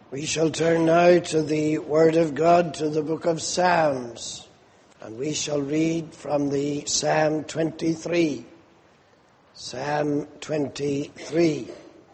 We shall turn now to the Word of God, to the book of Psalms, and we shall read from the Psalm 23. Psalm 23.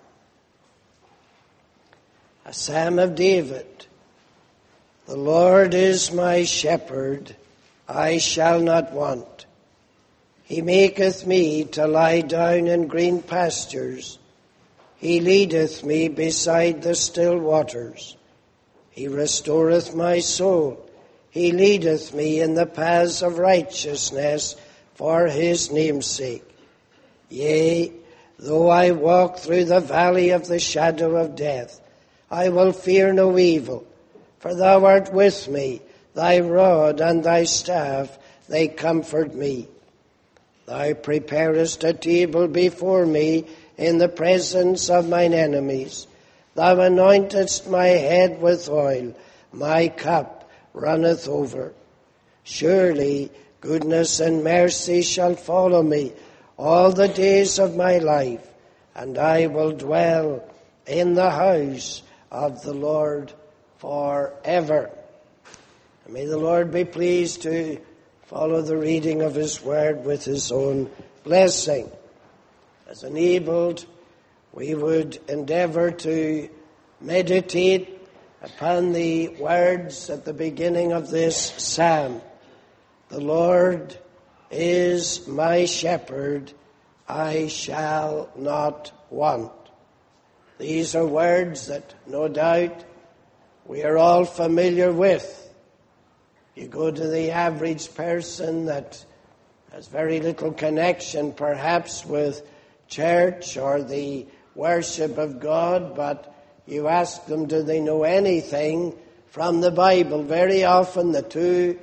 A Psalm of David. The Lord is my shepherd, I shall not want. He maketh me to lie down in green pastures. He leadeth me beside the still waters. He restoreth my soul. He leadeth me in the paths of righteousness for his name's sake. Yea, though I walk through the valley of the shadow of death, I will fear no evil, for thou art with me. Thy rod and thy staff, they comfort me. Thou preparest a table before me in the presence of mine enemies. Thou anointest my head with oil. My cup runneth over. Surely goodness and mercy shall follow me all the days of my life, and I will dwell in the house of the Lord forever. And may the Lord be pleased to follow the reading of his word with his own blessing. As enabled, we would endeavor to meditate upon the words at the beginning of this psalm. The Lord is my shepherd, I shall not want. These are words that no doubt we are all familiar with. You go to the average person that has very little connection perhaps with church or the worship of God, but you ask them, do they know anything from the Bible? Very often the two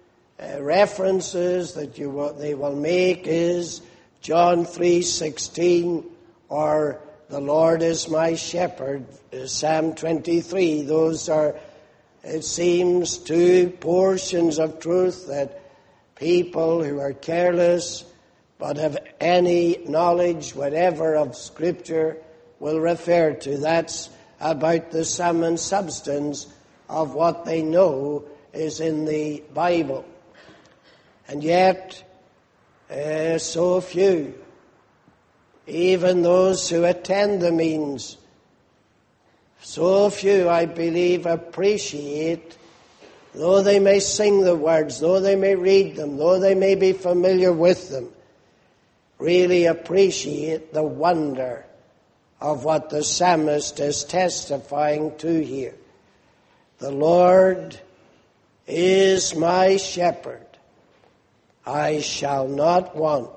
references that they will make is John 3:16 or the Lord is my shepherd, Psalm 23. Those are, it seems, two portions of truth that people who are careless but have any knowledge whatever of Scripture will refer to. That's about the sum and substance of what they know is in the Bible. And yet, so few, even those who attend the meetings, so few, I believe, appreciate, though they may sing the words, though they may read them, though they may be familiar with them, really appreciate the wonder of what the psalmist is testifying to here. The Lord is my shepherd, I shall not want.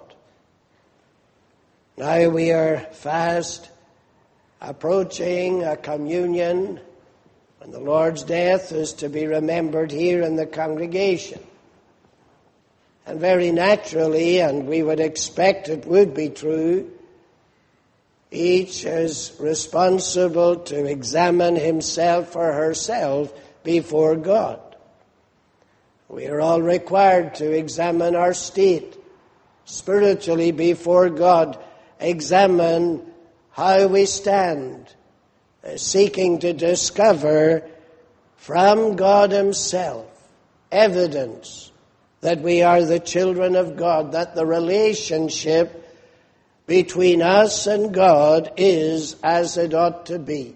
Now we are fast approaching a communion when the Lord's death is to be remembered here in the congregation. And very naturally, and we would expect it would be true, each is responsible to examine himself or herself before God. We are all required to examine our state spiritually before God, examine how we stand, seeking to discover from God himself evidence that we are the children of God, that the relationship between us and God is as it ought to be.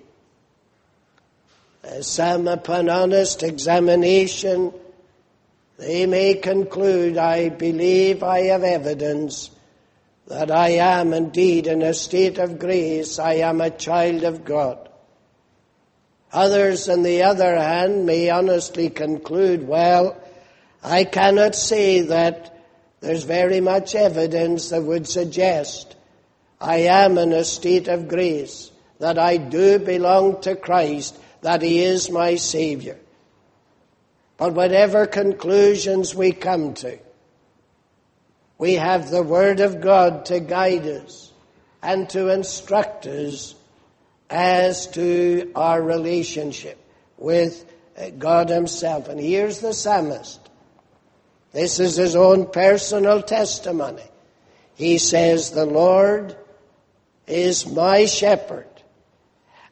Some, upon honest examination, they may conclude, I believe I have evidence that I am indeed in a state of grace, I am a child of God. Others, on the other hand, may honestly conclude, well, I cannot say that there's very much evidence that would suggest I am in a state of grace, that I do belong to Christ, that he is my Savior. But whatever conclusions we come to, we have the Word of God to guide us and to instruct us as to our relationship with God himself. And here's the psalmist. This is his own personal testimony. He says, the Lord is my shepherd,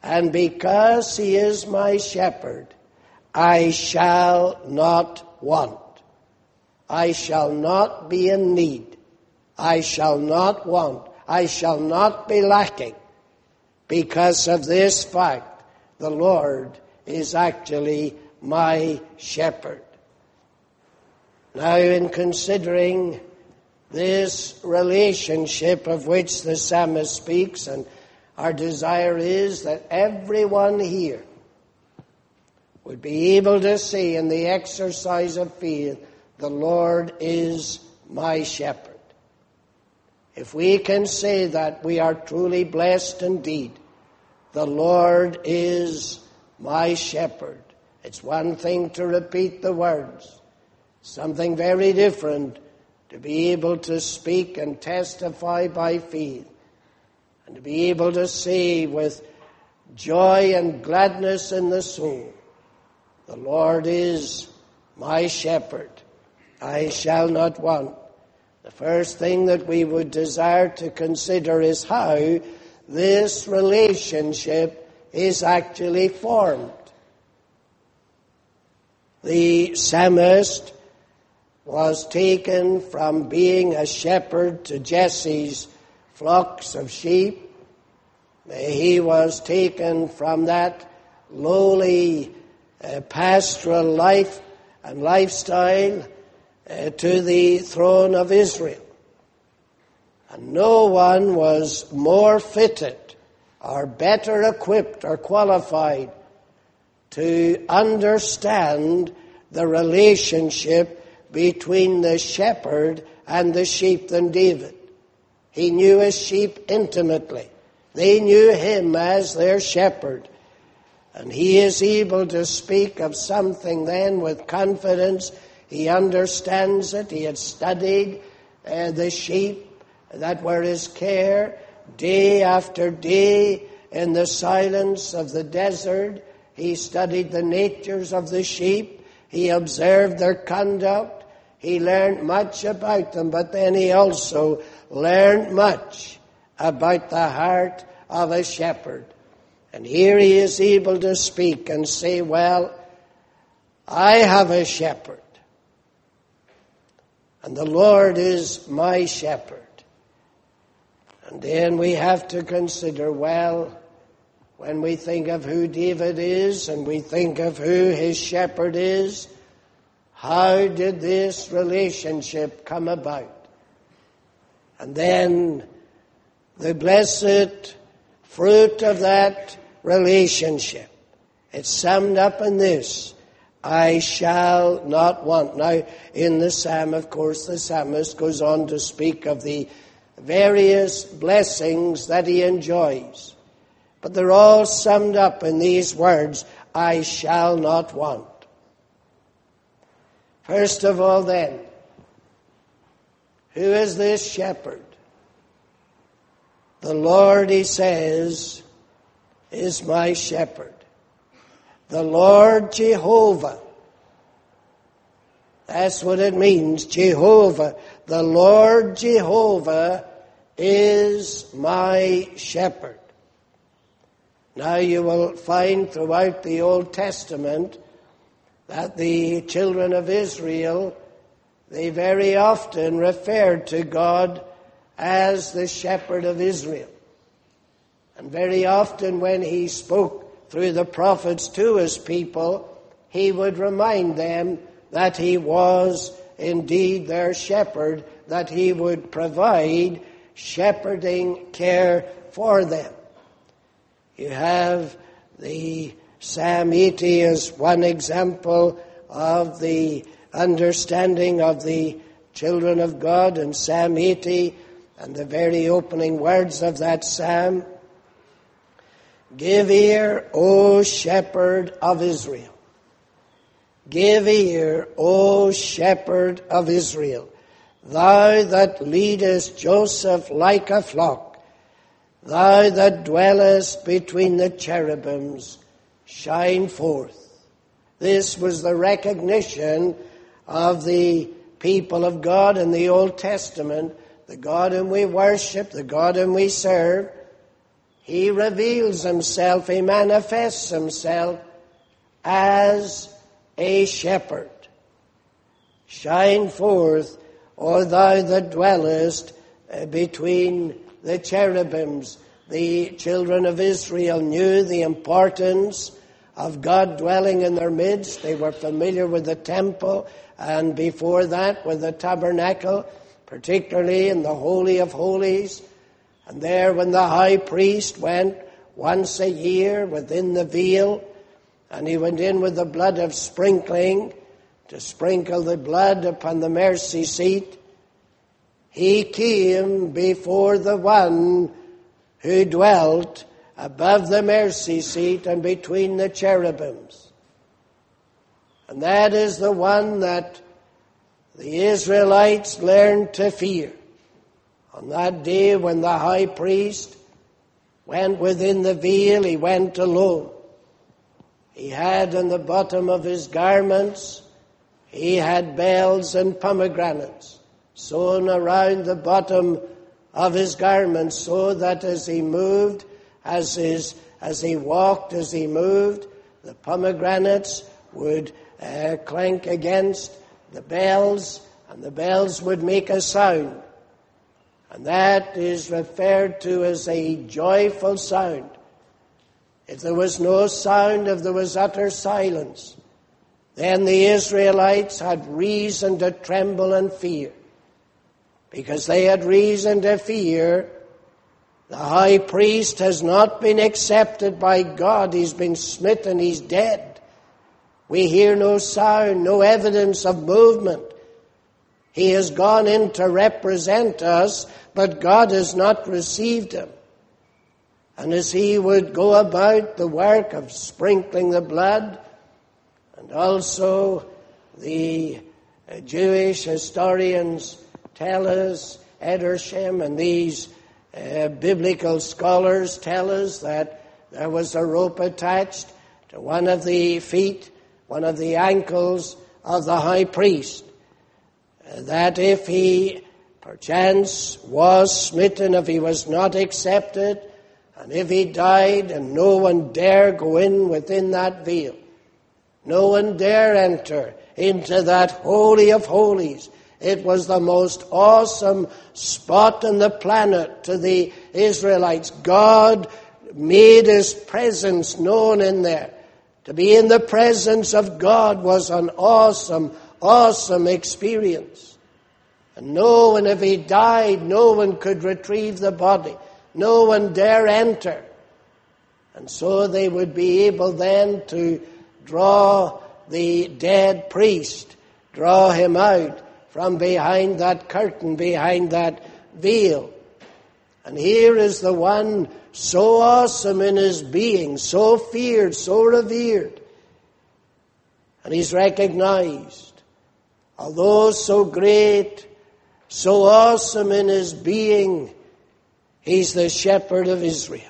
And because he is my shepherd, I shall not want. I shall not be in need. I shall not want. I shall not be lacking. Because of this fact, the Lord is actually my shepherd. Now, in considering this relationship of which the psalmist speaks, and our desire is that everyone here would be able to say in the exercise of faith, the Lord is my shepherd. If we can say that, we are truly blessed indeed. The Lord is my shepherd. It's one thing to repeat the words, something very different to be able to speak and testify by faith, and to be able to say with joy and gladness in the soul, the Lord is my shepherd. I shall not want. The first thing that we would desire to consider is how this relationship is actually formed. The psalmist was taken from being a shepherd to Jesse's flocks of sheep. He was taken from that lowly pastoral life and lifestyle to the throne of Israel. And no one was more fitted or better equipped or qualified to understand the relationship between the shepherd and the sheep than David. He knew his sheep intimately. They knew him as their shepherd. And he is able to speak of something then with confidence. He understands it. He had studied the sheep that were his care day after day in the silence of the desert. He studied the natures of the sheep. He observed their conduct. He learned much about them, but then he also learned much about the heart of a shepherd. And here he is able to speak and say, well, I have a shepherd, and the Lord is my shepherd. And then we have to consider, well, when we think of who David is and we think of who his shepherd is, how did this relationship come about? And then the blessed fruit of that relationship, it's summed up in this: I shall not want. Now, in the psalm, of course, the psalmist goes on to speak of the various blessings that he enjoys. But they're all summed up in these words, I shall not want. First of all, then, who is this shepherd? The Lord, he says, is my shepherd. The Lord Jehovah. That's what it means, Jehovah. The Lord Jehovah is my shepherd. Now you will find throughout the Old Testament that the children of Israel, they very often referred to God as the shepherd of Israel. And very often when he spoke through the prophets to his people, he would remind them that he was indeed their shepherd, that he would provide shepherding care for them. You have the Psalm 80 as one example of the understanding of the children of God, in Psalm 80 and the very opening words of that psalm. Give ear, O shepherd of Israel. Give ear, O shepherd of Israel, thou that leadest Joseph like a flock, thou that dwellest between the cherubims, shine forth. This was the recognition of the people of God in the Old Testament, the God whom we worship, the God whom we serve. He reveals himself, he manifests himself as a shepherd. Shine forth, O thou that dwellest between the cherubims. The children of Israel knew the importance of God dwelling in their midst. They were familiar with the temple, and before that with the tabernacle, particularly in the Holy of Holies. And there when the high priest went once a year within the veil, and he went in with the blood of sprinkling to sprinkle the blood upon the mercy seat, he came before the one who dwelt above the mercy seat and between the cherubims. And that is the one that the Israelites learned to fear. On that day when the high priest went within the veil, he went alone. He had in the bottom of his garments, he had bells and pomegranates sewn around the bottom of his garments, so that as he moved, as he walked, as he moved, the pomegranates would clank against the bells, and the bells would make a sound. And that is referred to as a joyful sound. If there was no sound, if there was utter silence, then the Israelites had reason to tremble and fear. Because they had reason to fear, the high priest has not been accepted by God. He's been smitten, he's dead. We hear no sound, no evidence of movement. He has gone in to represent us, but God has not received him. And as he would go about the work of sprinkling the blood, and also the Jewish historians tell us, Edersheim and these biblical scholars tell us that there was a rope attached to one of the feet, one of the ankles of the high priest, that if he perchance was smitten, if he was not accepted, and if he died, and no one dare go in within that veil, no one dare enter into that Holy of Holies. It was the most awesome spot on the planet to the Israelites. God made his presence known in there. To be in the presence of God was an awesome, awesome experience. And no one, if he died, no one could retrieve the body. No one dare enter. And so they would be able then to draw the dead priest, draw him out from behind that curtain, behind that veil. And here is the one so awesome in his being, so feared, so revered. And he's recognized. Although so great, so awesome in his being, he's the shepherd of Israel.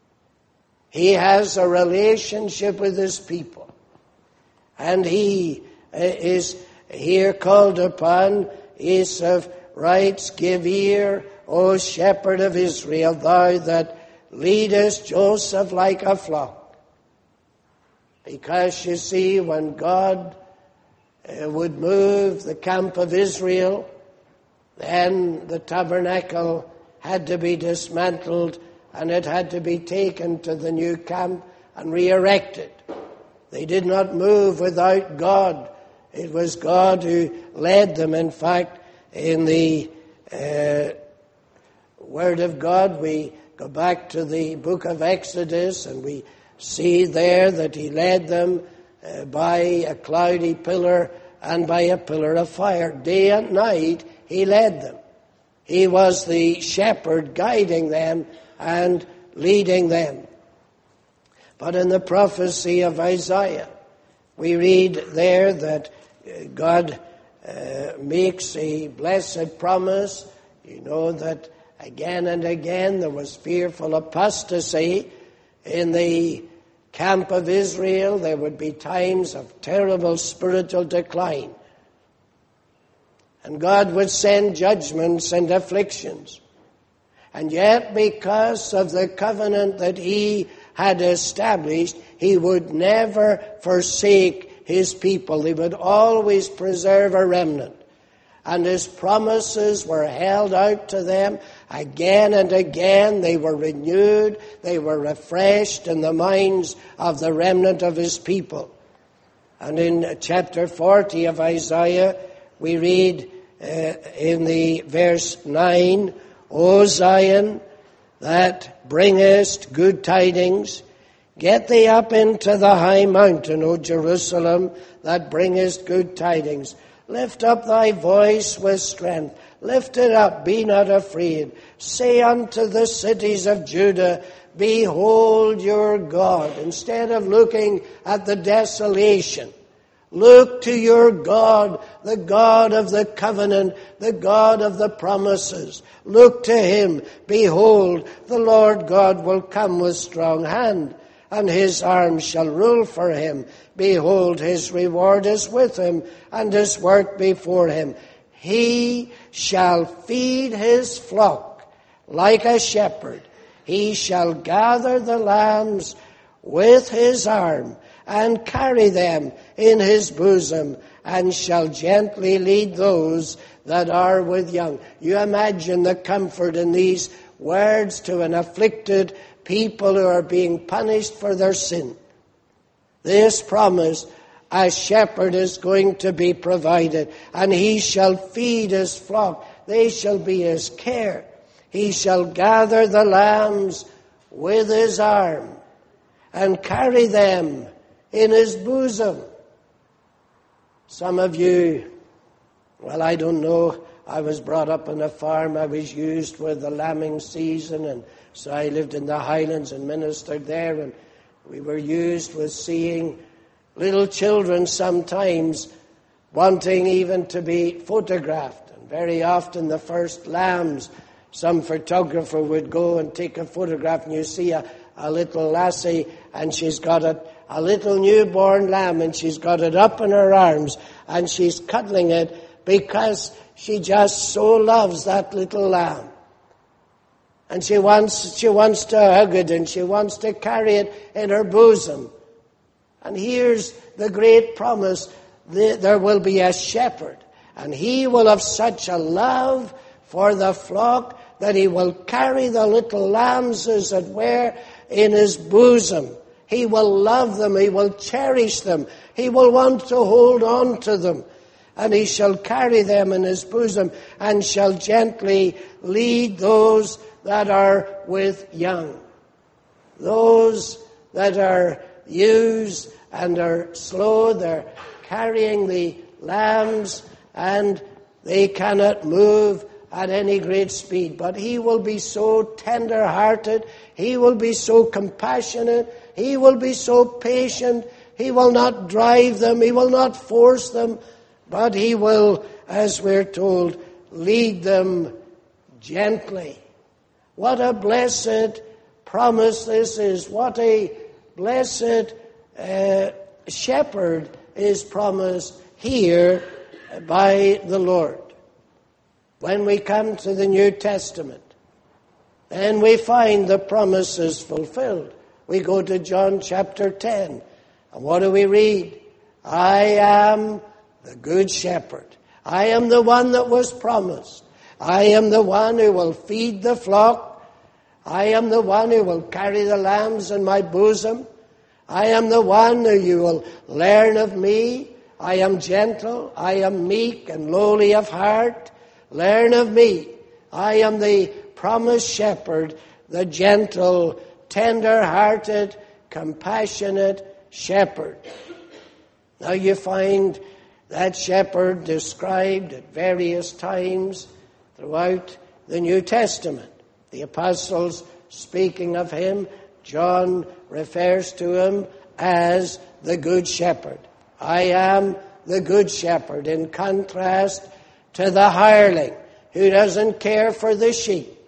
He has a relationship with his people. And he is here called upon. Asaph writes, "Give ear, O shepherd of Israel, thou that leadest Joseph like a flock." Because you see, when God would move the camp of Israel, then the tabernacle had to be dismantled and it had to be taken to the new camp and re-erected. They did not move without God. It was God who led them. In fact, in the Word of God, we go back to the book of Exodus and we see there that he led them by a cloudy pillar and by a pillar of fire. Day and night he led them. He was the shepherd guiding them and leading them. But in the prophecy of Isaiah, we read there that God makes a blessed promise. You know that again and again there was fearful apostasy in the camp of Israel. There would be times of terrible spiritual decline. And God would send judgments and afflictions. And yet, because of the covenant that he had established, he would never forsake his people. He would always preserve a remnant. And his promises were held out to them again and again. They were renewed, they were refreshed in the minds of the remnant of his people. And in chapter 40 of Isaiah, we read in the verse 9, O Zion, that bringest good tidings, get thee up into the high mountain, O Jerusalem, that bringest good tidings. Lift up thy voice with strength. Lift it up, be not afraid. Say unto the cities of Judah, behold your God. Instead of looking at the desolation, look to your God, the God of the covenant, the God of the promises. Look to him. Behold, the Lord God will come with strong hand, and his arm shall rule for him. Behold, his reward is with him, and his work before him. He shall feed his flock like a shepherd. He shall gather the lambs with his arm, and carry them in his bosom, and shall gently lead those that are with young. You imagine the comfort in these words to an afflicted people who are being punished for their sin. This promise, a shepherd is going to be provided, and he shall feed his flock. They shall be his care. He shall gather the lambs with his arm, and carry them in his bosom. Some of you, well, I don't know, I was brought up on a farm. I was used with the lambing season, and so I lived in the Highlands and ministered there, and we were used with seeing little children sometimes wanting even to be photographed. And very often the first lambs, some photographer would go and take a photograph, and you see a little lassie, and she's got a little newborn lamb, and she's got it up in her arms, and she's cuddling it because she just so loves that little lamb. And she wants to hug it, and she wants to carry it in her bosom. And here's the great promise. There will be a shepherd, and he will have such a love for the flock that he will carry the little lambs, as it were, in his bosom. He will love them. He will cherish them. He will want to hold on to them. And he shall carry them in his bosom, and shall gently lead those that are with young. Those that are ewes and are slow, they're carrying the lambs, and they cannot move at any great speed. But he will be so tender-hearted. He will be so compassionate. He will be so patient. He will not drive them. He will not force them. But he will, as we're told, lead them gently. What a blessed promise this is. What a blessed shepherd is promised here by the Lord. When we come to the New Testament, then we find the promises fulfilled. We go to John chapter 10, and what do we read? I am the good shepherd. I am the one that was promised. I am the one who will feed the flock. I am the one who will carry the lambs in my bosom. I am the one who you will learn of me. I am gentle. I am meek and lowly of heart. Learn of me. I am the promised shepherd, the gentle, tender-hearted, compassionate shepherd. Now you find that shepherd described at various times throughout the New Testament. The apostles speaking of him, John refers to him as the good shepherd. I am the good shepherd, in contrast to the hireling who doesn't care for the sheep.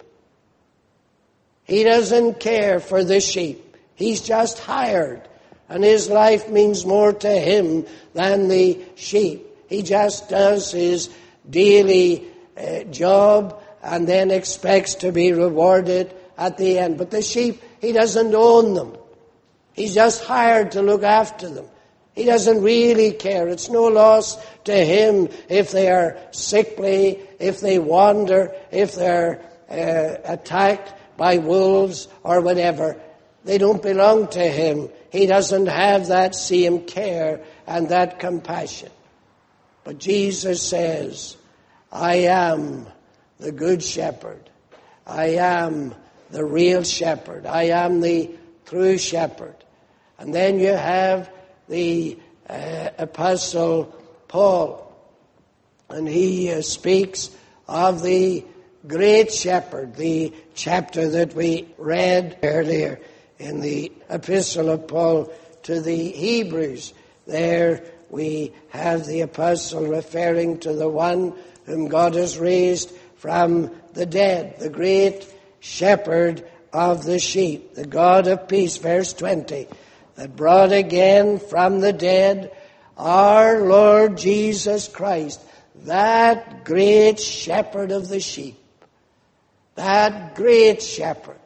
He doesn't care for the sheep. He's just hired, and his life means more to him than the sheep. He just does his daily job and then expects to be rewarded at the end. But the sheep, he doesn't own them. He's just hired to look after them. He doesn't really care. It's no loss to him if they are sickly, if they wander, if they're attacked by wolves or whatever. They don't belong to him. He doesn't have that same care and that compassion. But Jesus says, I am the good shepherd. I am the real shepherd. I am the true shepherd. And then you have the Apostle Paul, and he speaks of the great shepherd, the chapter that we read earlier in the Epistle of Paul to the Hebrews. There we have the apostle referring to the one whom God has raised from the dead, the great shepherd of the sheep, the God of peace, verse 20, that brought again from the dead our Lord Jesus Christ, that great shepherd of the sheep, that great shepherd.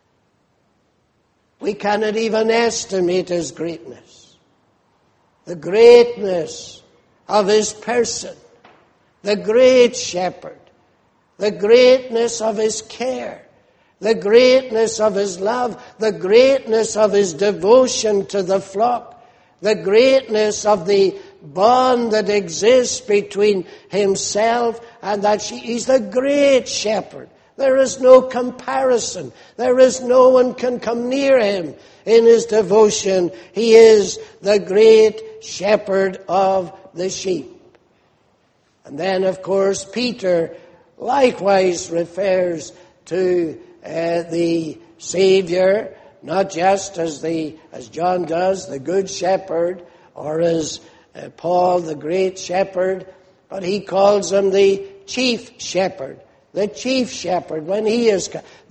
We cannot even estimate his greatness, the greatness of his person, the great shepherd, the greatness of his care, the greatness of his love, the greatness of his devotion to the flock, the greatness of the bond that exists between himself and that sheep. He's the great shepherd. There is no comparison. There is no one can come near him in his devotion. He is the great shepherd of the sheep. And then, of course, Peter likewise refers to the Savior, not just as John does, the good shepherd, or as Paul, the great shepherd, but he calls him the chief shepherd. The chief shepherd, when he is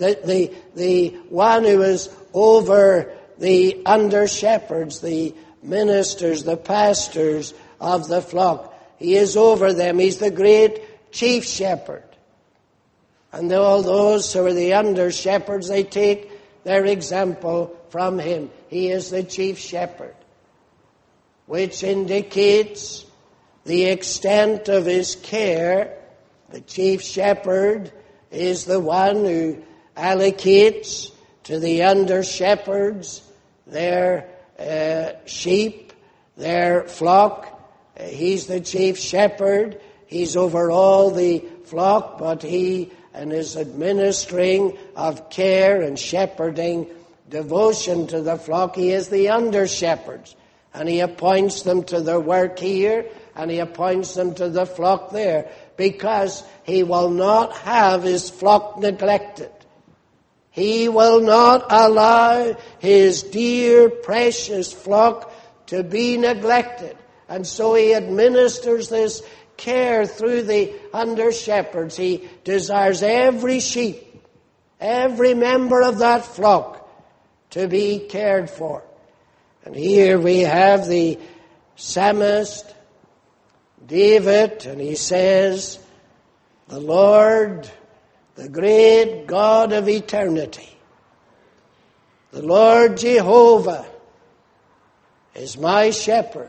the one who is over the under shepherds, the ministers, the pastors of the flock. He is over them. He's the great chief shepherd. And all those who are the under shepherds, they take their example from him. He is the chief shepherd, which indicates the extent of his care. The chief shepherd is the one who allocates to the under shepherds their sheep, their flock. He's the chief shepherd. He's over all the flock, but he and his administering of care and shepherding, devotion to the flock, he is the under shepherds. And he appoints them to their work here, and he appoints them to the flock there, because he will not have his flock neglected. He will not allow his dear, precious flock to be neglected. And so he administers this care through the under shepherds. He desires every sheep, every member of that flock to be cared for. And here we have the psalmist, David, and he says, the Lord, the great God of eternity, the Lord Jehovah is my shepherd.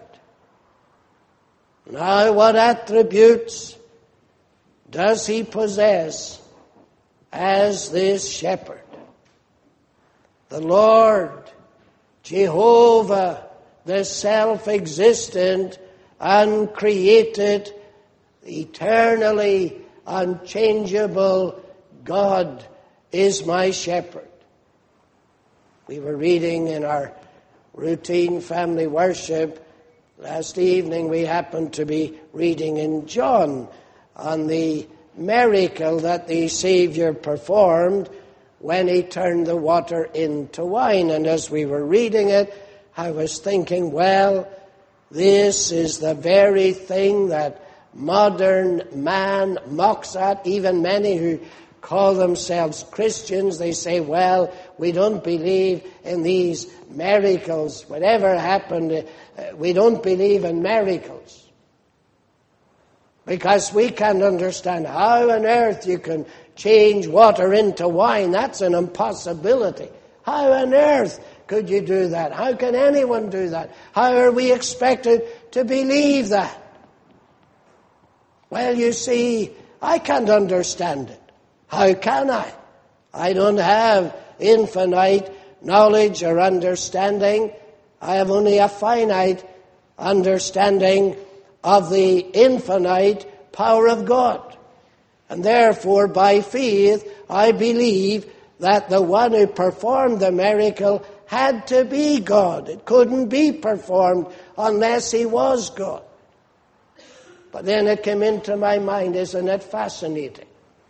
Now, what attributes does he possess as this shepherd? The Lord, Jehovah, the self-existent, uncreated, eternally unchangeable God is my shepherd. We were reading in our routine family worship last evening. We happened to be reading in John on the miracle that the Savior performed when he turned the water into wine. And as we were reading it, I was thinking, well, this is the very thing that modern man mocks at. Even many who call themselves Christians, they say, well, we don't believe in these miracles. Whatever happened, we don't believe in miracles. Because we can't understand how on earth you can change water into wine. That's an impossibility. How on earth could you do that? How can anyone do that? How are we expected to believe that? Well, you see, I can't understand it. How can I? I don't have infinite knowledge or understanding. I have only a finite understanding of the infinite power of God. And therefore, by faith, I believe that the one who performed the miracle had to be God. It couldn't be performed unless he was God. But then it came into my mind, isn't it fascinating?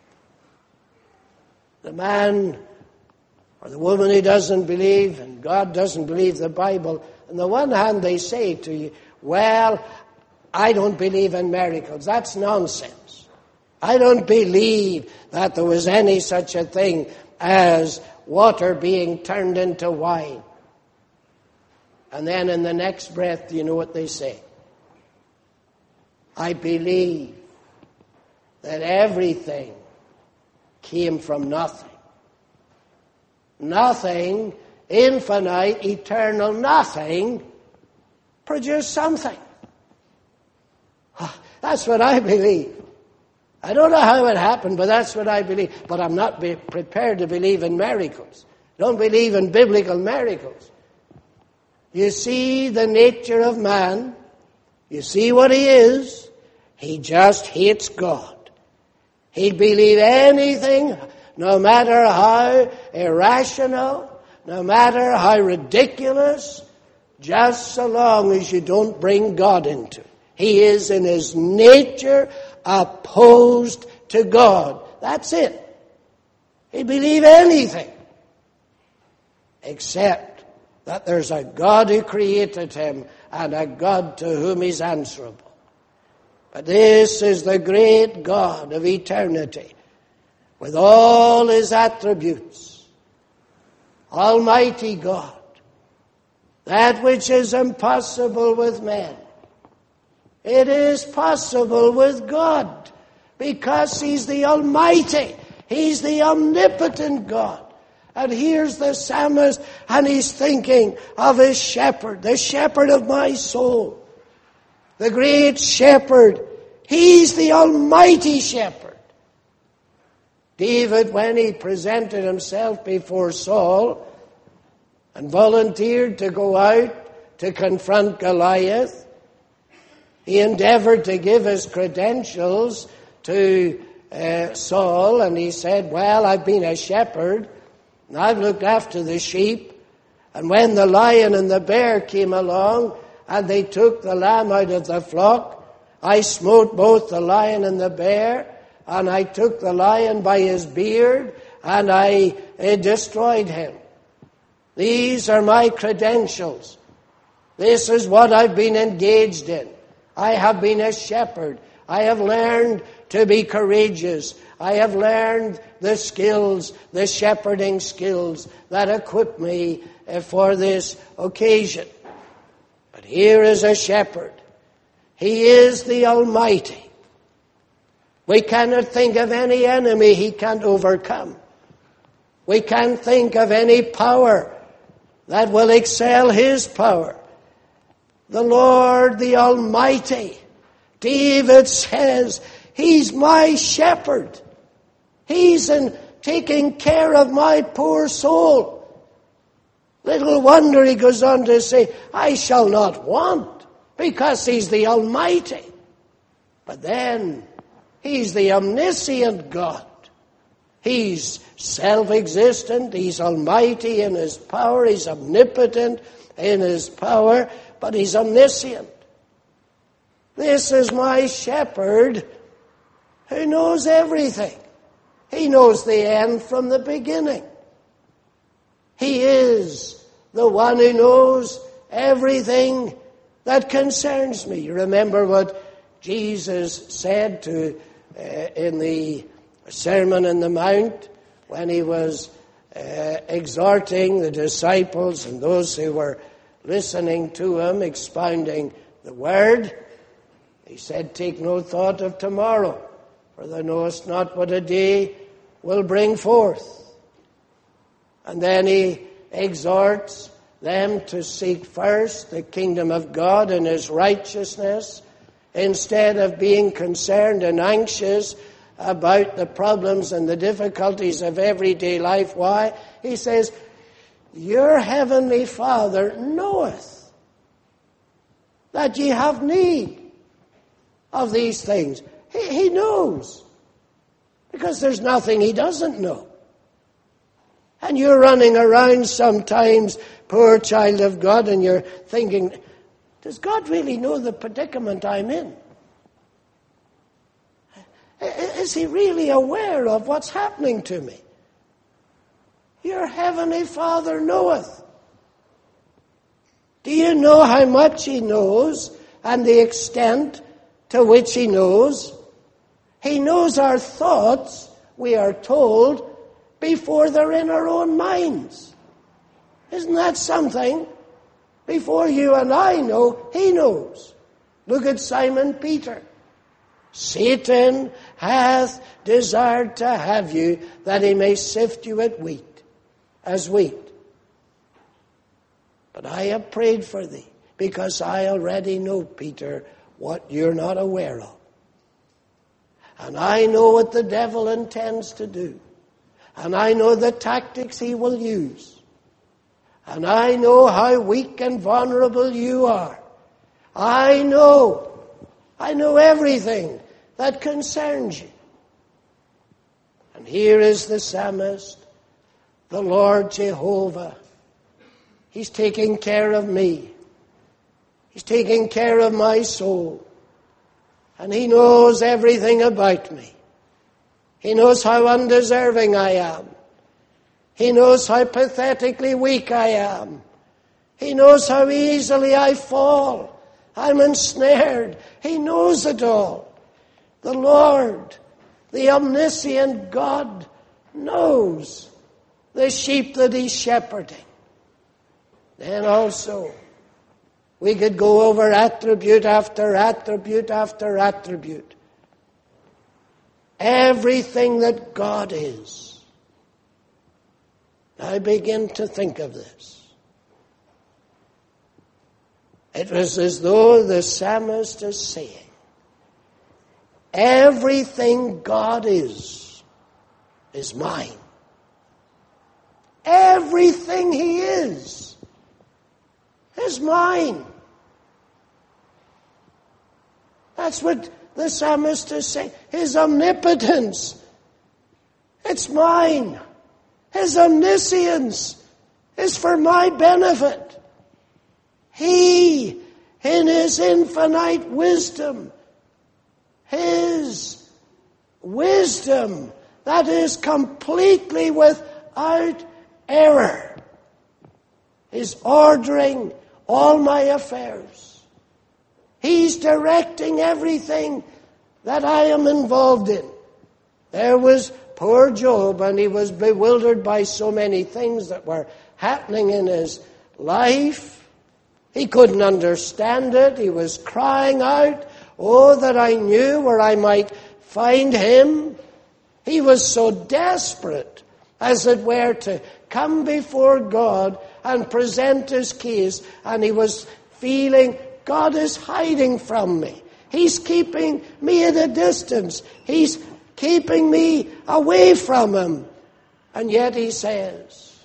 The man or the woman who doesn't believe, and God doesn't believe the Bible, on the one hand they say to you, well, I don't believe in miracles. That's nonsense. I don't believe that there was any such a thing as water being turned into wine. And then in the next breath, do you know what they say? I believe that everything came from nothing. Nothing, infinite, eternal nothing, produced something. That's what I believe. I don't know how it happened, but that's what I believe. But I'm not prepared to believe in miracles. Don't believe in biblical miracles. You see the nature of man. You see what he is. He just hates God. He'd believe anything, no matter how irrational, no matter how ridiculous, just so long as you don't bring God into it. He is in his nature opposed to God. That's it. He'd believe anything except that there's a God who created him and a God to whom he's answerable. But this is the great God of eternity with all his attributes. Almighty God. That which is impossible with men. It is possible with God because he's the Almighty. He's the omnipotent God. And here's the psalmist, and he's thinking of his shepherd, the shepherd of my soul. The great shepherd. He's the almighty shepherd. David, when he presented himself before Saul and volunteered to go out to confront Goliath, he endeavored to give his credentials to Saul, and he said, well, I've been a shepherd, and I've looked after the sheep, and when the lion and the bear came along, and they took the lamb out of the flock, I smote both the lion and the bear, and I took the lion by his beard, and I destroyed him. These are my credentials. This is what I've been engaged in. I have been a shepherd. I have learned to be courageous. I have learned the skills, the shepherding skills that equip me for this occasion. But here is a shepherd. He is the Almighty. We cannot think of any enemy he can't overcome. We can't think of any power that will excel his power. The Lord, the Almighty. David says, he's my shepherd. He's taking care of my poor soul. Little wonder he goes on to say, I shall not want, because he's the Almighty. But then, he's the omniscient God. He's self-existent. He's almighty in his power. He's omnipotent in his power. But he's omniscient. This is my shepherd who knows everything. He knows the end from the beginning. He is the one who knows everything that concerns me. You remember what Jesus said in the Sermon on the Mount when he was exhorting the disciples and those who were listening to him, expounding the word. He said, take no thought of tomorrow, for thou knowest not what a day will bring forth. And then he exhorts them to seek first the kingdom of God and his righteousness, instead of being concerned and anxious about the problems and the difficulties of everyday life. Why? He says, your heavenly Father knoweth that ye have need of these things. He knows. Because there's nothing he doesn't know. And you're running around sometimes, poor child of God, and you're thinking, does God really know the predicament I'm in? Is he really aware of what's happening to me? Your heavenly Father knoweth. Do you know how much he knows and the extent to which he knows? He knows our thoughts, we are told, before they're in our own minds. Isn't that something? Before you and I know, he knows. Look at Simon Peter. Satan hath desired to have you, that he may sift you as wheat. But I have prayed for thee, because I already know, Peter, what you're not aware of. And I know what the devil intends to do. And I know the tactics he will use. And I know how weak and vulnerable you are. I know everything that concerns you. And here is the psalmist, the Lord Jehovah. He's taking care of me. He's taking care of my soul. And he knows everything about me. He knows how undeserving I am. He knows how pathetically weak I am. He knows how easily I fall. I'm ensnared. He knows it all. The Lord, the omniscient God, knows the sheep that he's shepherding. Then also, we could go over attribute after attribute after attribute. Everything that God is. I begin to think of this. It was as though the psalmist is saying, everything God is mine. Everything he is mine. That's what the psalmist is saying. His omnipotence, it's mine. His omniscience is for my benefit. He, in his infinite wisdom, his wisdom that is completely without error, is ordering all my affairs. He's directing everything that I am involved in. There was poor Job, and he was bewildered by so many things that were happening in his life. He couldn't understand it. He was crying out, oh, that I knew where I might find him. He was so desperate, as it were, to come before God and present his case, and he was feeling, God is hiding from me. He's keeping me at a distance. He's keeping me away from him. And yet he says,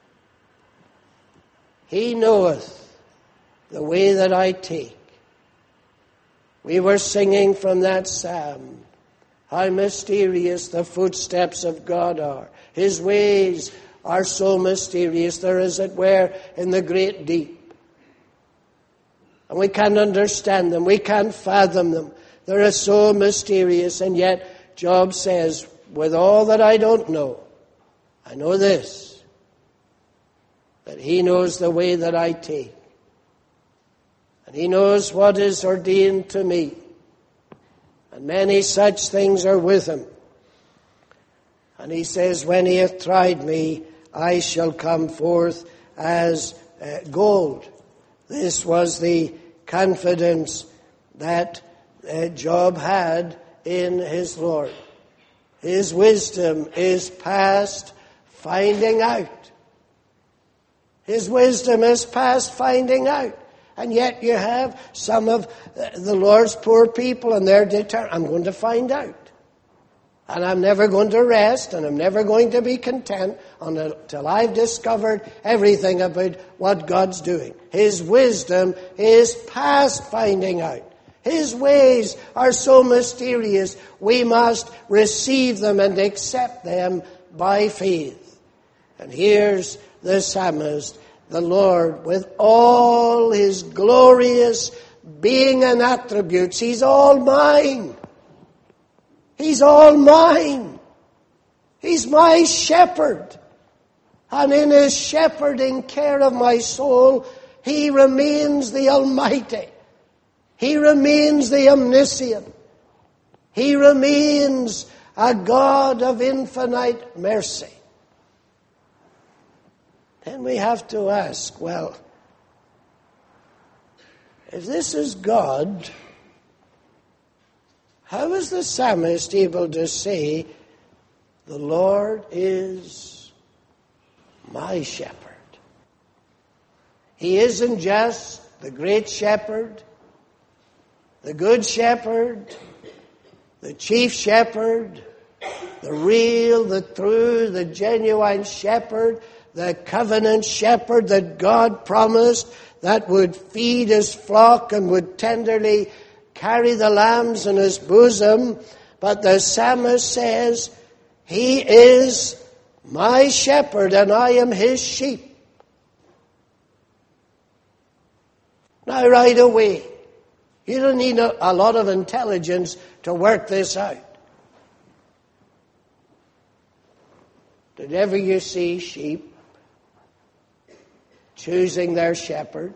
he knoweth the way that I take. We were singing from that psalm, how mysterious the footsteps of God are. His ways are so mysterious. They're, as it were, in the great deep. And we can't understand them. We can't fathom them. They're so mysterious. And yet, Job says, with all that I don't know, I know this, that he knows the way that I take. And he knows what is ordained to me. And many such things are with him. And he says, when he hath tried me, I shall come forth as gold. This was the confidence that Job had in his Lord. His wisdom is past finding out. His wisdom is past finding out. And yet you have some of the Lord's poor people, and they're determined, I'm going to find out. And I'm never going to rest, and I'm never going to be content until I've discovered everything about what God's doing. His wisdom is past finding out. His ways are so mysterious, we must receive them and accept them by faith. And here's the psalmist, the Lord, with all his glorious being and attributes, he's all mine. He's all mine. He's my shepherd. And in his shepherding care of my soul, he remains the Almighty. He remains the Omniscient. He remains a God of infinite mercy. Then we have to ask, well, if this is God, how is the psalmist able to say, the Lord is my shepherd? He isn't just the great shepherd, the good shepherd, the chief shepherd, the real, the true, the genuine shepherd, the covenant shepherd that God promised that would feed his flock and would tenderly carry the lambs in his bosom. But the psalmist says, he is my shepherd and I am his sheep. Now right away, you don't need a lot of intelligence to work this out. Did ever you see sheep choosing their shepherd?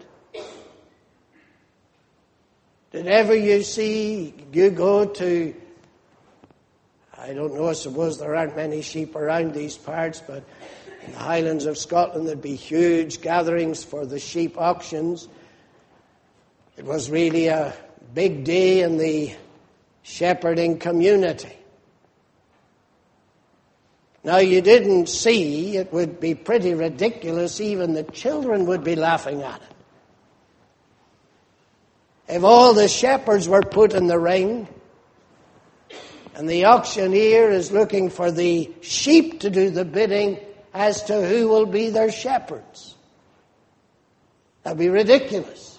Did ever you go to, I don't know, I suppose there aren't many sheep around these parts, but in the Highlands of Scotland there'd be huge gatherings for the sheep auctions. It was really a big day in the shepherding community. Now you didn't see, it would be pretty ridiculous, even the children would be laughing at it. If all the shepherds were put in the ring, and the auctioneer is looking for the sheep to do the bidding as to who will be their shepherds, that'd be ridiculous.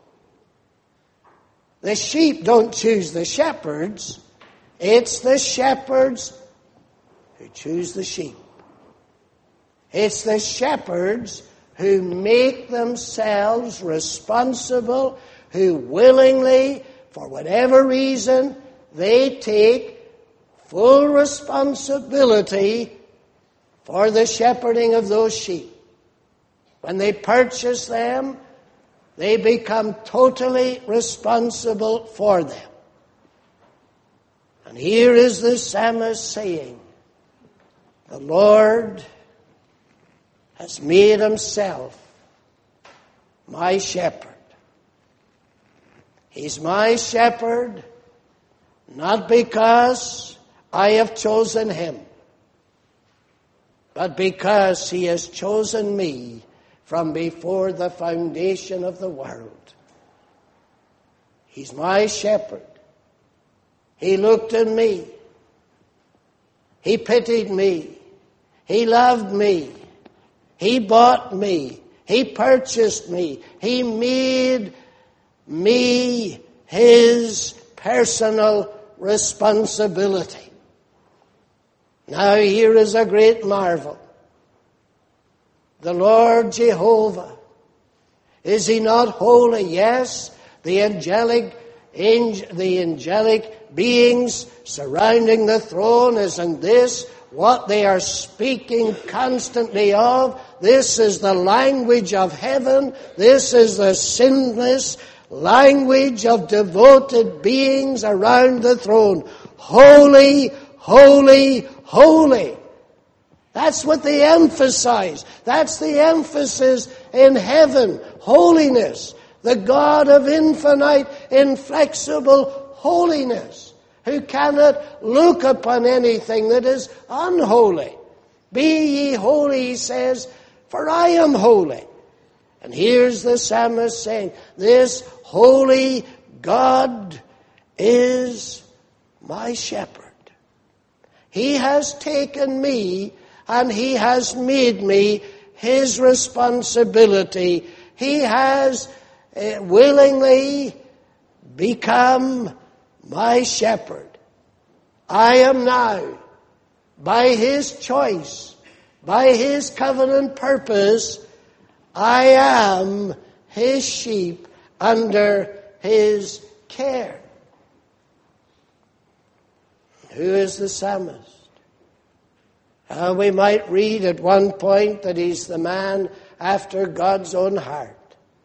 The sheep don't choose the shepherds, it's the shepherds who choose the sheep. It's the shepherds who make themselves responsible, who willingly, for whatever reason, they take full responsibility for the shepherding of those sheep. When they purchase them, they become totally responsible for them. And here is the psalmist saying, the Lord has made himself my shepherd. He's my shepherd, not because I have chosen him, but because he has chosen me from before the foundation of the world. He's my shepherd. He looked at me. He pitied me. He loved me. He bought me. He purchased me. He made me his personal responsibility. Now here is a great marvel. The Lord Jehovah, is he not holy? Yes, the angelic beings surrounding the throne, isn't this what they are speaking constantly of? This is the language of heaven. This is the sinless language of devoted beings around the throne. Holy, holy, holy. That's what they emphasize. That's the emphasis in heaven. Holiness. The God of infinite, inflexible holiness, who cannot look upon anything that is unholy. Be ye holy, he says, for I am holy. And here's the psalmist saying, this holy God is my shepherd. He has taken me and he has made me his responsibility. He has willingly become my shepherd. I am now, by his choice, by his covenant purpose, I am his sheep under his care. Who is the psalmist? We might read at one point that he's the man after God's own heart.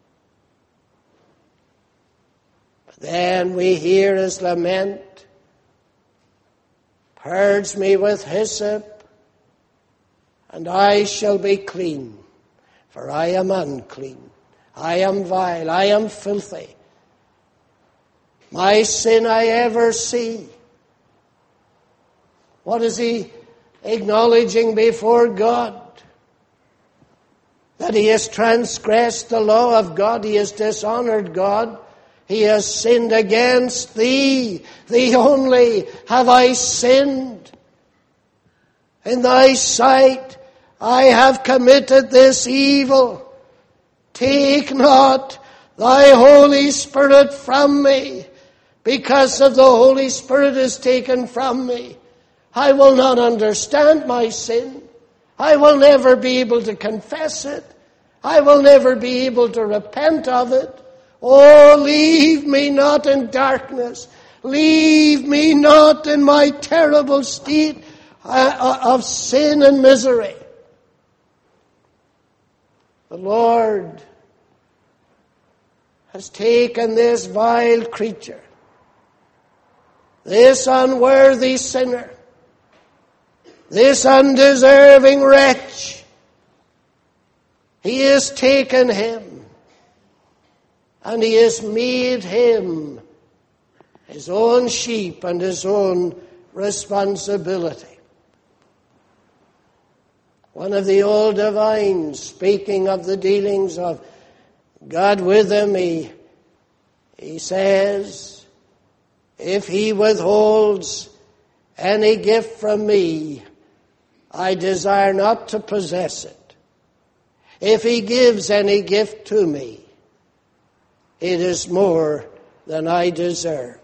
But then we hear his lament, purge me with hyssop, and I shall be clean, for I am unclean. I am vile, I am filthy. My sin I ever see. What is he acknowledging before God? That he has transgressed the law of God, he has dishonored God, he has sinned against thee. Thee only have I sinned. In thy sight I have committed this evil. Take not thy Holy Spirit from me. Because of the Holy Spirit is taken from me, I will not understand my sin. I will never be able to confess it. I will never be able to repent of it. Oh, leave me not in darkness. Leave me not in my terrible state of sin and misery. The Lord has taken this vile creature, this unworthy sinner, this undeserving wretch. He has taken him and he has made him his own sheep and his own responsibility. One of the old divines, speaking of the dealings of God with him, he says, if he withholds any gift from me, I desire not to possess it. If he gives any gift to me, it is more than I deserve.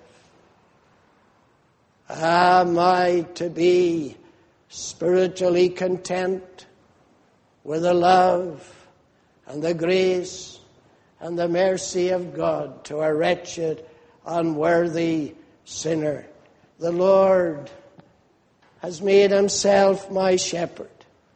Am I to be spiritually content with the love and the grace and the mercy of God to a wretched, unworthy sinner? The Lord has made himself my shepherd.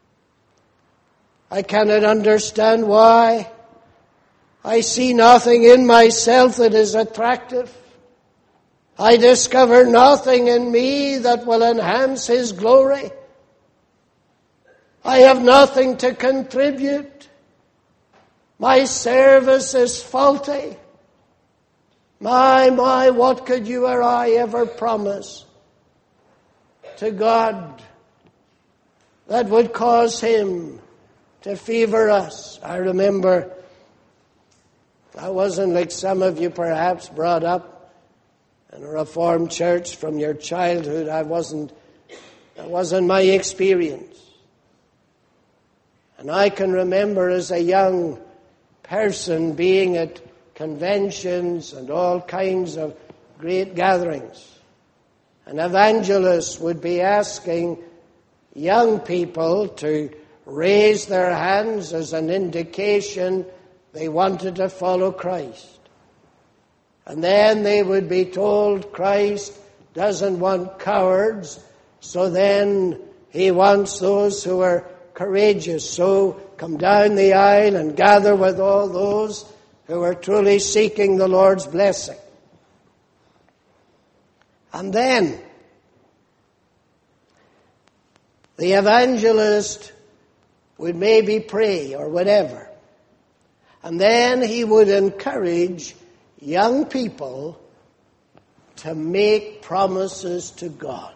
I cannot understand why. I see nothing in myself that is attractive. I discover nothing in me that will enhance his glory. I have nothing to contribute. My service is faulty. My, what could you or I ever promise to God that would cause him to favor us? I remember, I wasn't like some of you perhaps brought up in a Reformed church from your childhood. That wasn't my experience. And I can remember as a young person being at conventions and all kinds of great gatherings. An evangelist would be asking young people to raise their hands as an indication they wanted to follow Christ. And then they would be told Christ doesn't want cowards, so then he wants those who are courageous. So come down the aisle and gather with all those who are truly seeking the Lord's blessing. And then the evangelist would maybe pray or whatever. And then he would encourage young people to make promises to God.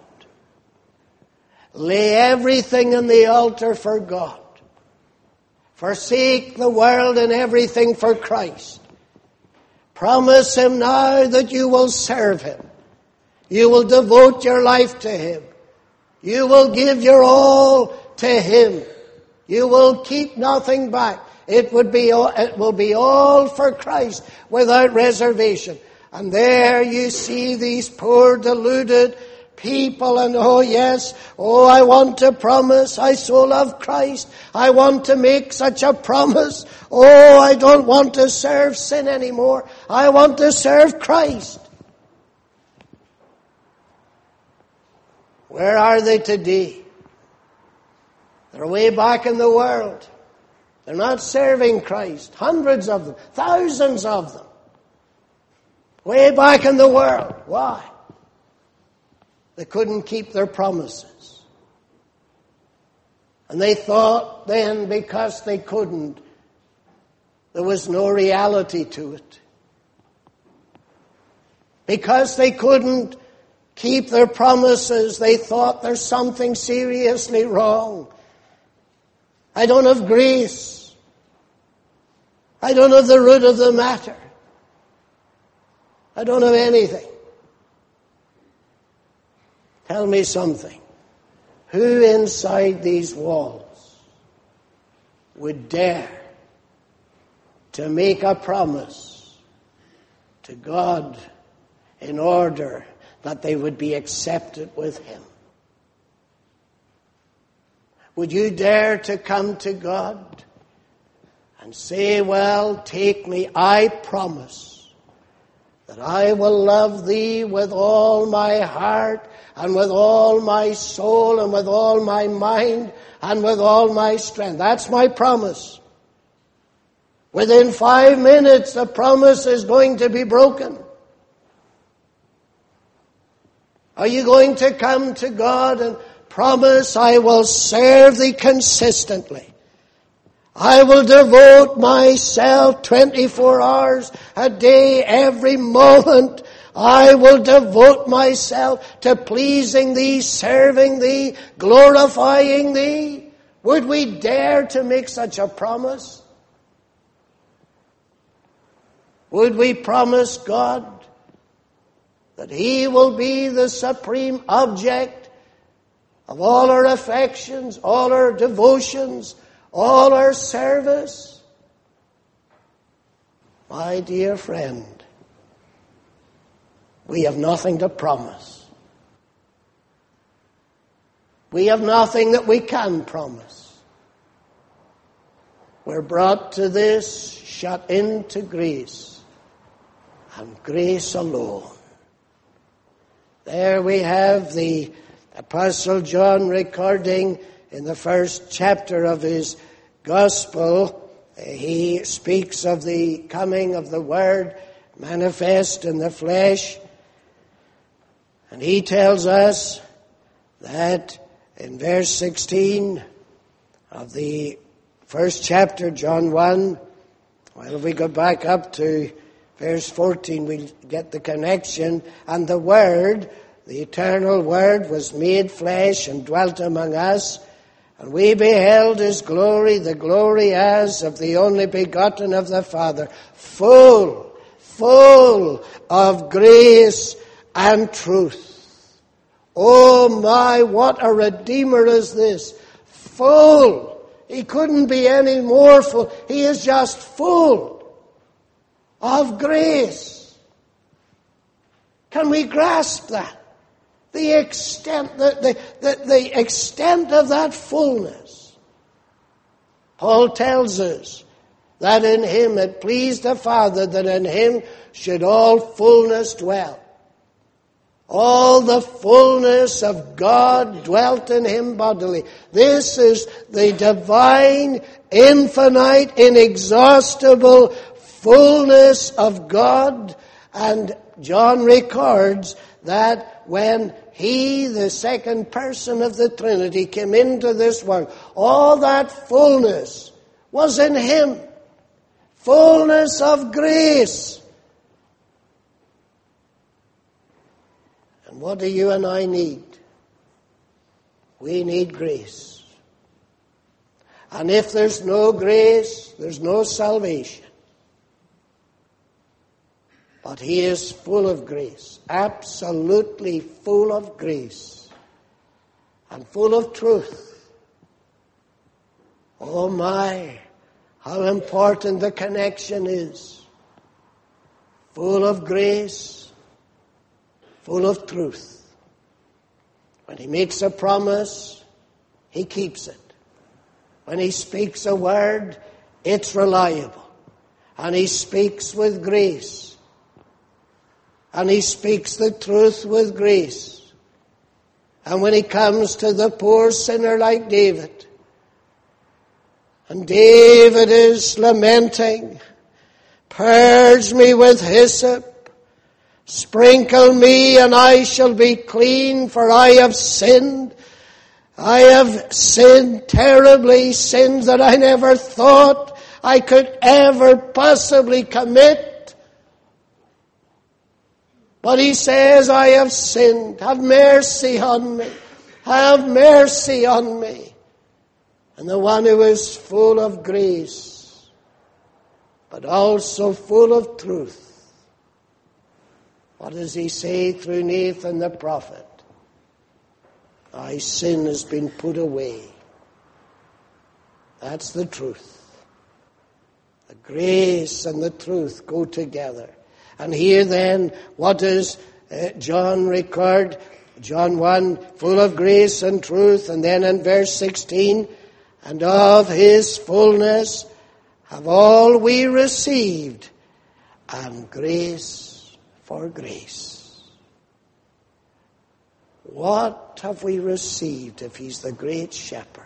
Lay everything on the altar for God. Forsake the world and everything for Christ. Promise Him now that you will serve Him. You will devote your life to Him. You will give your all to Him. You will keep nothing back. It will be all for Christ without reservation. And there you see these poor deluded people, and I want to promise, I so love Christ. I want to make such a promise. I don't want to serve sin anymore. I want to serve Christ. Where are they today? They're way back in the world. They're not serving Christ. Hundreds of them, thousands of them. Way back in the world. Why? They couldn't keep their promises. And they thought then, because they couldn't, there was no reality to it. Because they couldn't keep their promises, they thought there's something seriously wrong. I don't have grace. I don't have the root of the matter. I don't have anything. Tell me something. Who inside these walls would dare to make a promise to God in order that they would be accepted with Him? Would you dare to come to God and say, well, take me, I promise that I will love Thee with all my heart and with all my soul and with all my mind and with all my strength. That's my promise. Within 5 minutes, the promise is going to be broken. Are you going to come to God and promise, I will serve Thee consistently? I will devote myself 24 hours a day, every moment. I will devote myself to pleasing Thee, serving Thee, glorifying Thee. Would we dare to make such a promise? Would we promise God that He will be the supreme object of all our affections, all our devotions, all our service? My dear friend, we have nothing to promise. We have nothing that we can promise. We're brought to this, shut into grace, and grace alone. There we have the Apostle John recording in the first chapter of his Gospel. He speaks of the coming of the Word manifest in the flesh. And he tells us that in verse 16 of the first chapter, John 1, well, if we go back up to verse 14, we'll get the connection. And the Word, the eternal Word, was made flesh and dwelt among us. And we beheld His glory, the glory as of the only begotten of the Father, full of grace and truth. Oh my, what a Redeemer is this. Full. He couldn't be any more full. He is just full of grace. Can we grasp that? The extent of that fullness. Paul tells us that in Him it pleased the Father that in Him should all fullness dwell. All the fullness of God dwelt in Him bodily. This is the divine, infinite, inexhaustible fullness of God. And John records that when He, the second person of the Trinity, came into this world, all that fullness was in Him. Fullness of grace. And what do you and I need? We need grace. And if there's no grace, there's no salvation. But He is full of grace, absolutely full of grace, and full of truth. Oh my, how important the connection is. Full of grace, full of truth. When He makes a promise, He keeps it. When He speaks a word, it's reliable. And He speaks with grace. And He speaks the truth with grace. And when He comes to the poor sinner like David, and David is lamenting, "Purge me with hyssop, sprinkle me, and I shall be clean, for I have sinned. I have sinned terribly, sins that I never thought I could ever possibly commit." But he says, "I have sinned. Have mercy on me. Have mercy on me." And the one who is full of grace, but also full of truth, what does he say through Nathan the prophet? "Thy sin has been put away." That's the truth. The grace and the truth go together. And here then, what does John record? John 1, full of grace and truth. And then in verse 16, "And of His fullness have all we received, and grace for grace." What have we received if He's the great shepherd?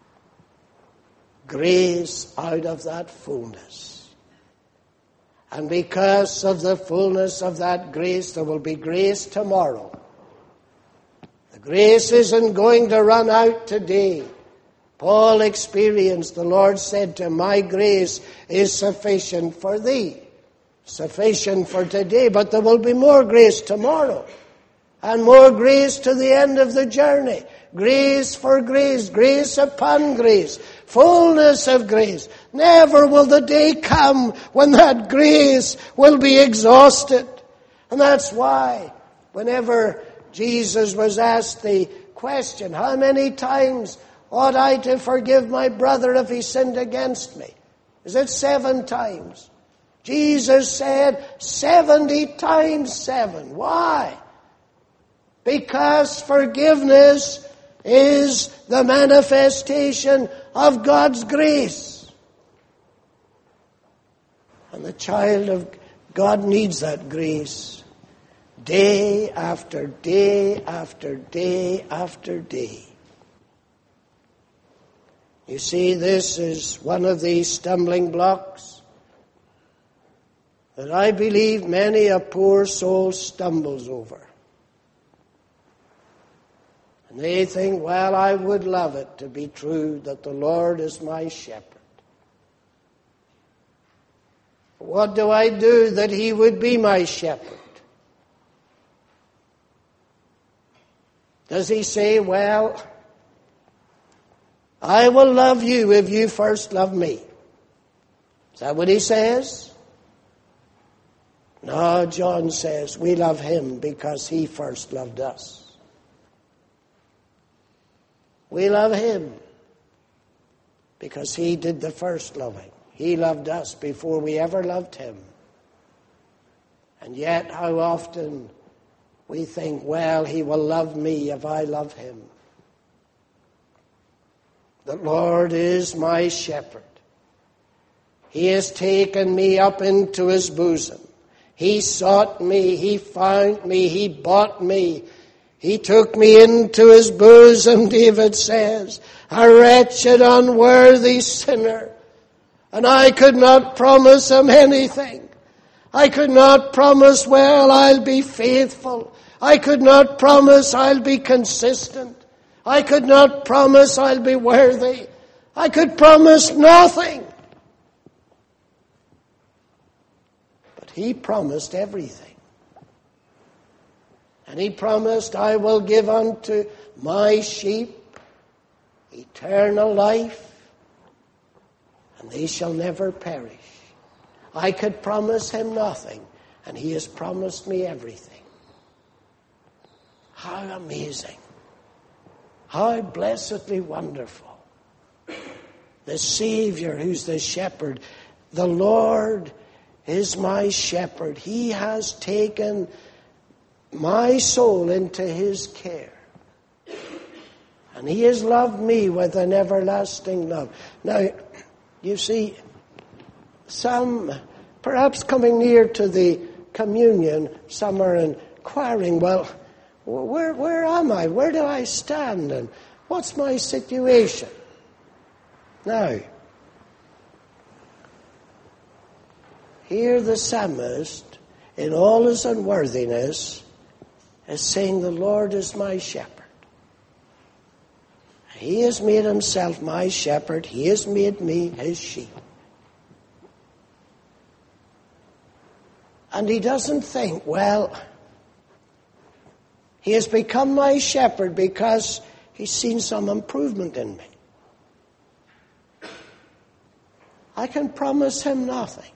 Grace out of that fullness. And because of the fullness of that grace, there will be grace tomorrow. The grace isn't going to run out today. Paul experienced, the Lord said to him, "My grace is sufficient for thee." Sufficient for today, but there will be more grace tomorrow. And more grace to the end of the journey. Grace for grace, grace upon grace, fullness of grace. Never will the day come when that grace will be exhausted. And that's why whenever Jesus was asked the question, "How many times ought I to forgive my brother if he sinned against me?" Is it 7 times? Jesus said 70 times 7. Why? Because forgiveness is the manifestation of God's grace. And the child of God needs that grace day after day after day after day. You see, this is one of these stumbling blocks that I believe many a poor soul stumbles over. And they think, "Well, I would love it to be true that the Lord is my shepherd. What do I do that He would be my shepherd?" Does He say, "Well, I will love you if you first love me"? Is that what He says? No, John says we love Him because He first loved us. We love Him because He did the first loving. He loved us before we ever loved Him. And yet, how often we think, "Well, He will love me if I love Him." The Lord is my shepherd. He has taken me up into His bosom. He sought me. He found me. He bought me. He took me into His bosom, David says, a wretched, unworthy sinner. And I could not promise Him anything. I could not promise, "Well, I'll be faithful." I could not promise I'll be consistent. I could not promise I'll be worthy. I could promise nothing. But He promised everything. And he promised, I will give unto my sheep eternal life, and they shall never perish. I could promise him nothing, and he has promised me everything. How amazing. How blessedly wonderful. The Savior who's the shepherd. The Lord is my shepherd. He has taken my soul into his care. And he has loved me with an everlasting love. Now, you see, some, perhaps coming near to the communion, some are inquiring, well, where am I? Where do I stand? And what's my situation? Now, here the psalmist, in all his unworthiness, is saying, the Lord is my shepherd. He has made himself my shepherd. He has made me his sheep. And he doesn't think, well, he has become my shepherd because he's seen some improvement in me. I can promise him nothing,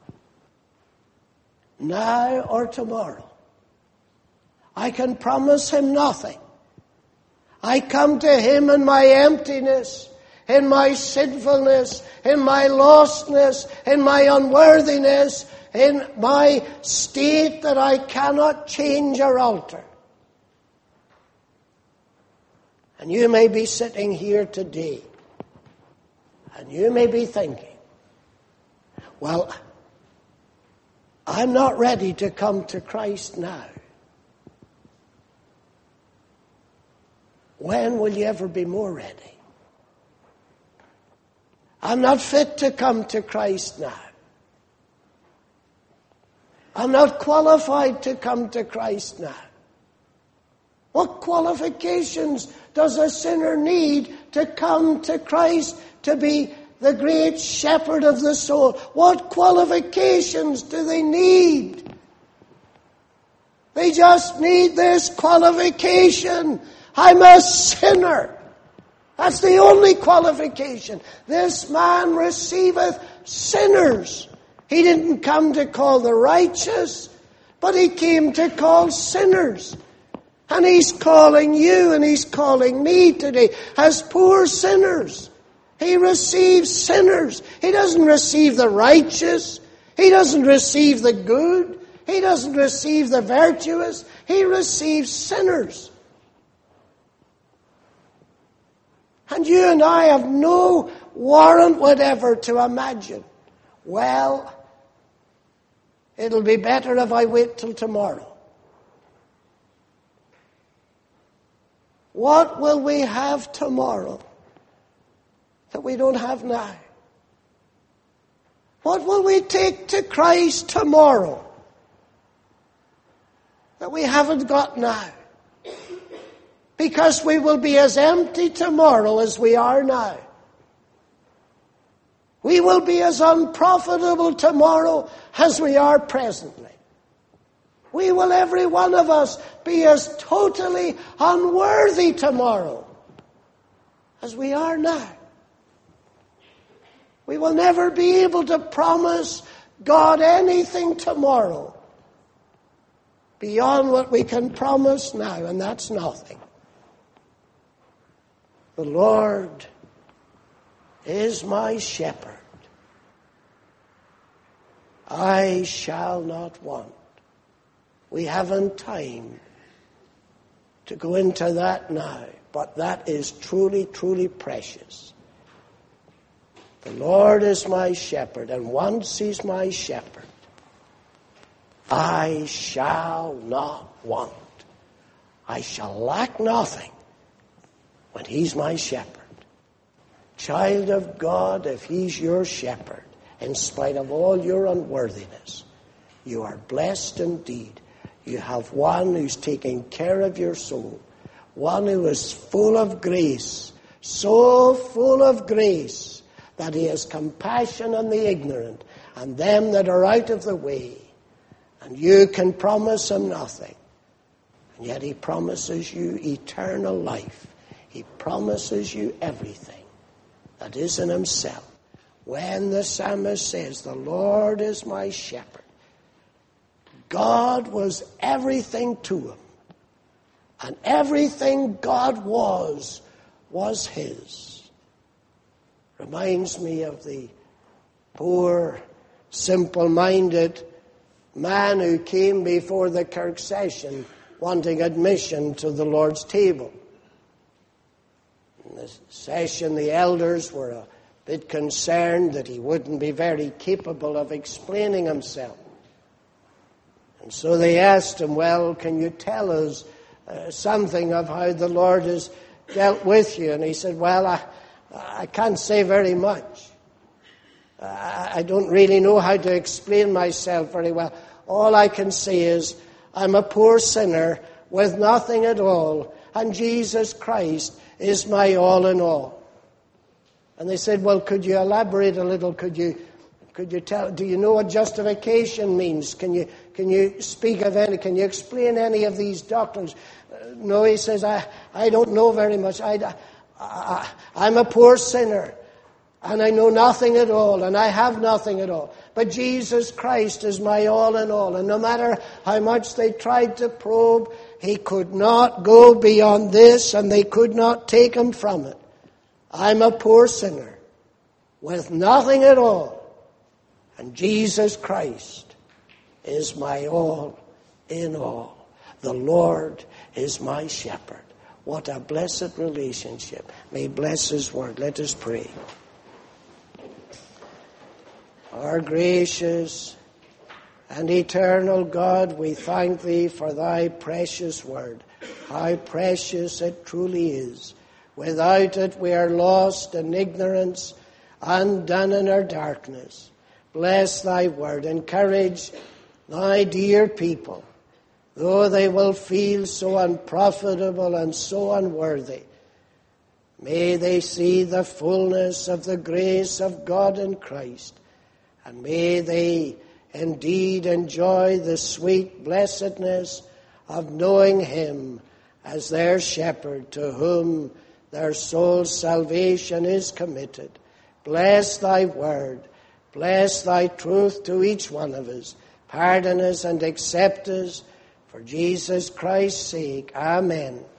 now or tomorrow. I can promise him nothing. I come to him in my emptiness, in my sinfulness, in my lostness, in my unworthiness, in my state that I cannot change or alter. And you may be sitting here today, and you may be thinking, well, I'm not ready to come to Christ now. When will you ever be more ready? I'm not fit to come to Christ now. I'm not qualified to come to Christ now. What qualifications does a sinner need to come to Christ, to be the great shepherd of the soul? What qualifications do they need? They just need this qualification. I'm a sinner. That's the only qualification. This man receiveth sinners. He didn't come to call the righteous, but he came to call sinners. And he's calling you and he's calling me today as poor sinners. He receives sinners. He doesn't receive the righteous. He doesn't receive the good. He doesn't receive the virtuous. He receives sinners. And you and I have no warrant whatever to imagine, well, it'll be better if I wait till tomorrow. What will we have tomorrow that we don't have now? What will we take to Christ tomorrow that we haven't got now? Because we will be as empty tomorrow as we are now. We will be as unprofitable tomorrow as we are presently. We will, every one of us, be as totally unworthy tomorrow as we are now. We will never be able to promise God anything tomorrow beyond what we can promise now, and that's nothing. The Lord is my shepherd. I shall not want. We haven't time to go into that now, but that is truly, truly precious. The Lord is my shepherd, and once he's my shepherd, I shall not want. I shall lack nothing when he's my shepherd. Child of God, if he's your shepherd, in spite of all your unworthiness, you are blessed indeed. You have one who's taking care of your soul, one who is full of grace, so full of grace that he has compassion on the ignorant and them that are out of the way. And you can promise him nothing. And yet he promises you eternal life. He promises you everything that is in himself. When the psalmist says, the Lord is my shepherd, God was everything to him. And everything God was his. Reminds me of the poor, simple-minded man who came before the Kirk session wanting admission to the Lord's table. In the session, the elders were a bit concerned that he wouldn't be very capable of explaining himself. And so they asked him, well, can you tell us something of how the Lord has dealt with you? And he said, well, I can't say very much. I don't really know how to explain myself very well. All I can say is I'm a poor sinner with nothing at all, and Jesus Christ is my all in all. And they said, well, could you elaborate a little? Could you tell? Do you know what justification means? Can you speak of any? Can you explain any of these doctrines? No, he says, I don't know very much. I'm a poor sinner, and I know nothing at all, and I have nothing at all. But Jesus Christ is my all in all, and no matter how much they tried to probe, he could not go beyond this, and they could not take him from it. I'm a poor sinner with nothing at all, and Jesus Christ is my all in all. The Lord is my shepherd. What a blessed relationship. May he bless his word. Let us pray. Our gracious and eternal God, we thank thee for thy precious word. How precious it truly is. Without it we are lost in ignorance, undone in our darkness. Bless thy word. Encourage thy dear people, though they will feel so unprofitable and so unworthy. May they see the fullness of the grace of God in Christ, and may they indeed enjoy the sweet blessedness of knowing him as their shepherd, to whom their soul's salvation is committed. Bless thy word. Bless thy truth to each one of us. Pardon us and accept us for Jesus Christ's sake. Amen.